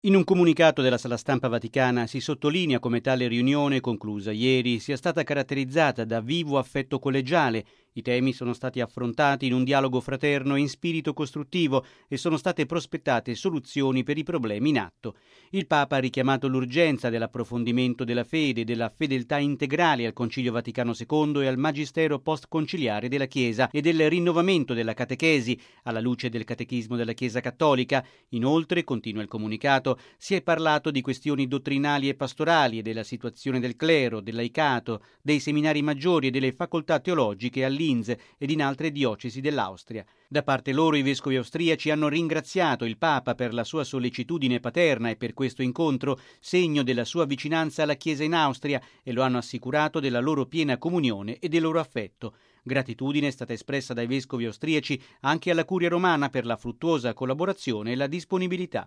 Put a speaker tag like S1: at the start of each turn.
S1: In un comunicato della Sala Stampa Vaticana si sottolinea come tale riunione, conclusa ieri, sia stata caratterizzata da vivo affetto collegiale. I temi sono stati affrontati in un dialogo fraterno e in spirito costruttivo e sono state prospettate soluzioni per i problemi in atto. Il Papa ha richiamato l'urgenza dell'approfondimento della fede e della fedeltà integrale al Concilio Vaticano II e al magistero post-conciliare della Chiesa e del rinnovamento della catechesi alla luce del catechismo della Chiesa Cattolica. Inoltre, continua il comunicato, si è parlato di questioni dottrinali e pastorali e della situazione del clero, del laicato, dei seminari maggiori e delle facoltà teologiche all'Inz ed in altre diocesi dell'Austria. Da parte loro i vescovi austriaci hanno ringraziato il Papa per la sua sollecitudine paterna e per questo incontro, segno della sua vicinanza alla Chiesa in Austria, e lo hanno assicurato della loro piena comunione e del loro affetto. Gratitudine è stata espressa dai vescovi austriaci anche alla Curia Romana per la fruttuosa collaborazione e la disponibilità.